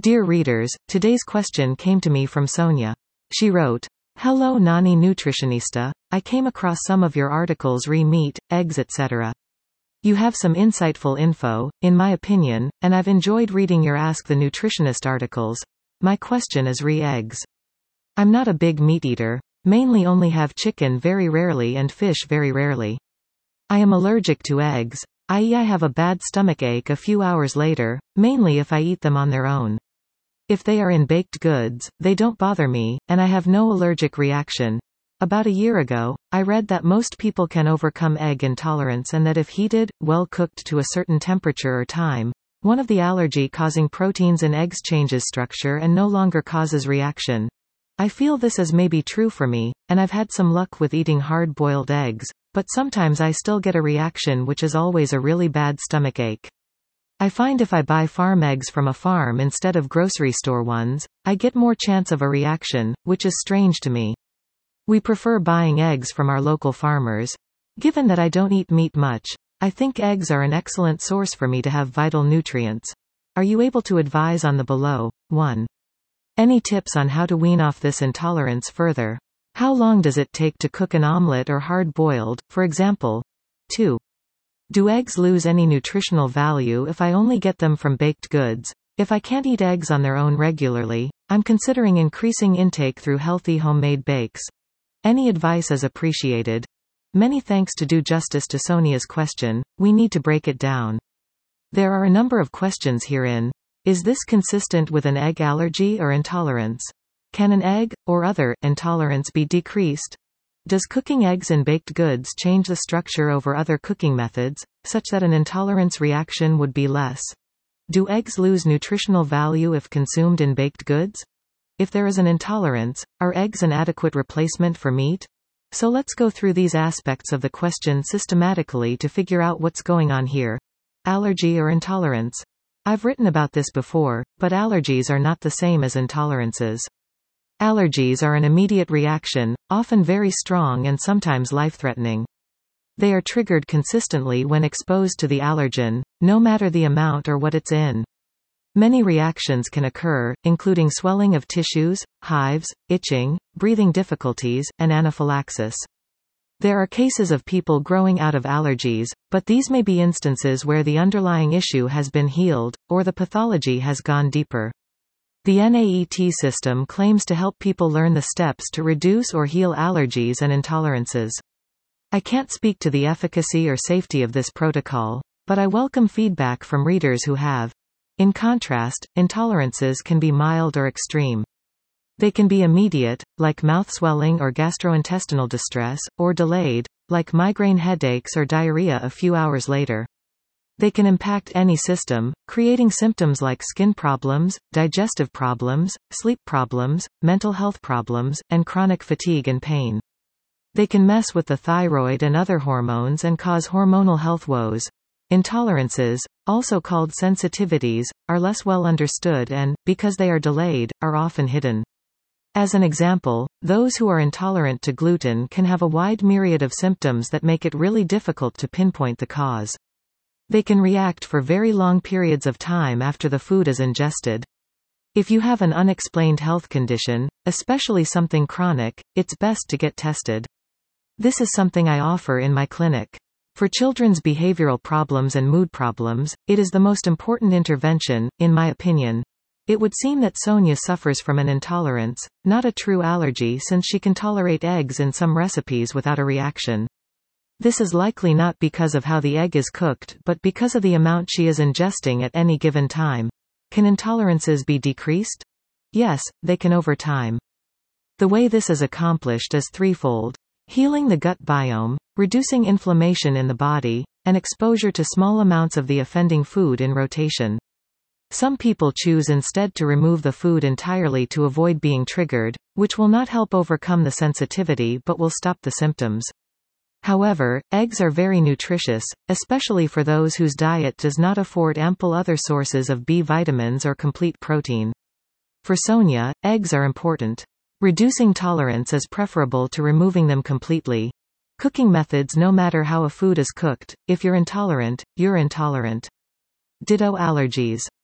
Dear readers, today's question came to me from Sonia. She wrote, "Hello Nani Nutritionista, I came across some of your articles re meat, eggs etc. You have some insightful info, in my opinion, and I've enjoyed reading your Ask the Nutritionist articles. My question is re eggs. I'm not a big meat eater, mainly only have chicken very rarely and fish very rarely. I am allergic to eggs, i.e. I have a bad stomachache a few hours later, mainly if I eat them on their own. If they are in baked goods, they don't bother me, and I have no allergic reaction. About a year ago, I read that most people can overcome egg intolerance and that if heated, well cooked to a certain temperature or time, one of the allergy-causing proteins in eggs changes structure and no longer causes reaction. I feel this is maybe true for me, and I've had some luck with eating hard-boiled eggs, but sometimes I still get a reaction which is always a really bad stomachache. I find if I buy farm eggs from a farm instead of grocery store ones, I get more chance of a reaction, which is strange to me. We prefer buying eggs from our local farmers. Given that I don't eat meat much, I think eggs are an excellent source for me to have vital nutrients. Are you able to advise on the below? 1. Any tips on how to wean off this intolerance further? How long does it take to cook an omelette or hard-boiled, for example? 2. Do eggs lose any nutritional value if I only get them from baked goods? If I can't eat eggs on their own regularly, I'm considering increasing intake through healthy homemade bakes. Any advice is appreciated. Many thanks. To do justice to Sonia's question, we need to break it down. There are a number of questions herein. Is this consistent with an egg allergy or intolerance? Can an egg, or other, intolerance be decreased? Does cooking eggs in baked goods change the structure over other cooking methods, such that an intolerance reaction would be less? Do eggs lose nutritional value if consumed in baked goods? If there is an intolerance, are eggs an adequate replacement for meat? So let's go through these aspects of the question systematically to figure out what's going on here. Allergy or intolerance? I've written about this before, but allergies are not the same as intolerances. Allergies are an immediate reaction, often very strong and sometimes life-threatening. They are triggered consistently when exposed to the allergen, no matter the amount or what it's in. Many reactions can occur, including swelling of tissues, hives, itching, breathing difficulties, and anaphylaxis. There are cases of people growing out of allergies, but these may be instances where the underlying issue has been healed, or the pathology has gone deeper. The NAET system claims to help people learn the steps to reduce or heal allergies and intolerances. I can't speak to the efficacy or safety of this protocol, but I welcome feedback from readers who have. In contrast, intolerances can be mild or extreme. They can be immediate, like mouth swelling or gastrointestinal distress, or delayed, like migraine headaches or diarrhea a few hours later. They can impact any system, creating symptoms like skin problems, digestive problems, sleep problems, mental health problems, and chronic fatigue and pain. They can mess with the thyroid and other hormones and cause hormonal health woes. Intolerances, also called sensitivities, are less well understood and, because they are delayed, are often hidden. As an example, those who are intolerant to gluten can have a wide myriad of symptoms that make it really difficult to pinpoint the cause. They can react for very long periods of time after the food is ingested. If you have an unexplained health condition, especially something chronic, it's best to get tested. This is something I offer in my clinic. For children's behavioral problems and mood problems, it is the most important intervention, in my opinion. It would seem that Sonia suffers from an intolerance, not a true allergy, since she can tolerate eggs in some recipes without a reaction. This is likely not because of how the egg is cooked, but because of the amount she is ingesting at any given time. Can intolerances be decreased? Yes, they can over time. The way this is accomplished is threefold: healing the gut biome, reducing inflammation in the body, and exposure to small amounts of the offending food in rotation. Some people choose instead to remove the food entirely to avoid being triggered, which will not help overcome the sensitivity but will stop the symptoms. However, eggs are very nutritious, especially for those whose diet does not afford ample other sources of B vitamins or complete protein. For Sonia, eggs are important. Reducing tolerance is preferable to removing them completely. Cooking methods: no matter how a food is cooked, if you're intolerant, you're intolerant. Ditto allergies.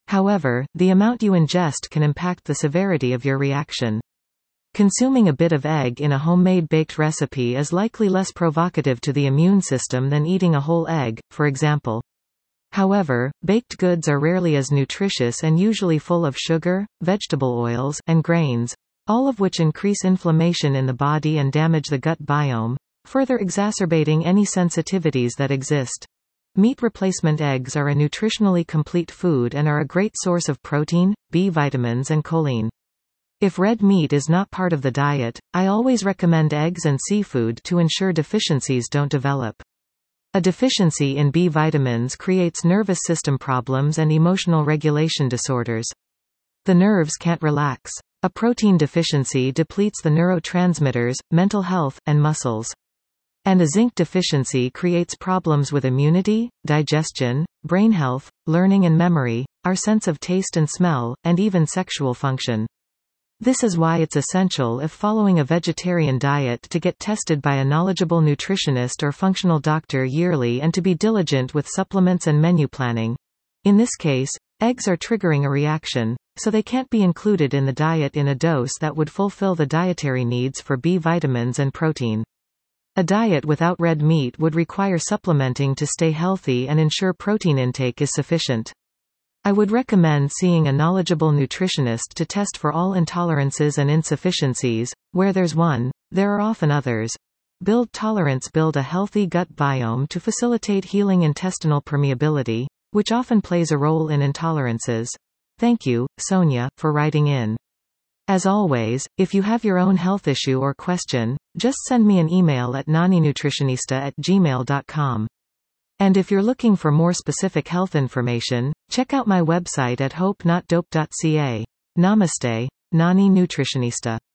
However, the amount you ingest can impact the severity of your reaction. Consuming a bit of egg in a homemade baked recipe is likely less provocative to the immune system than eating a whole egg, for example. However, baked goods are rarely as nutritious and usually full of sugar, vegetable oils, and grains, all of which increase inflammation in the body and damage the gut biome, further exacerbating any sensitivities that exist. Meat replacement eggs are a nutritionally complete food and are a great source of protein, B vitamins and choline. If red meat is not part of the diet, I always recommend eggs and seafood to ensure deficiencies don't develop. A deficiency in B vitamins creates nervous system problems and emotional regulation disorders. The nerves can't relax. A protein deficiency depletes the neurotransmitters, mental health, and muscles. And a zinc deficiency creates problems with immunity, digestion, brain health, learning and memory, our sense of taste and smell, and even sexual function. This is why it's essential, if following a vegetarian diet, to get tested by a knowledgeable nutritionist or functional doctor yearly and to be diligent with supplements and menu planning. In this case, eggs are triggering a reaction, so they can't be included in the diet in a dose that would fulfill the dietary needs for B vitamins and protein. A diet without red meat would require supplementing to stay healthy and ensure protein intake is sufficient. I would recommend seeing a knowledgeable nutritionist to test for all intolerances and insufficiencies. Where there's one, there are often others. Build tolerance. Build a healthy gut biome to facilitate healing intestinal permeability, which often plays a role in intolerances. Thank you, Sonia, for writing in. As always, if you have your own health issue or question, just send me an email at naninutritionista@gmail.com. And if you're looking for more specific health information, check out my website at hopenotdope.ca. Namaste, Nani Nutritionista.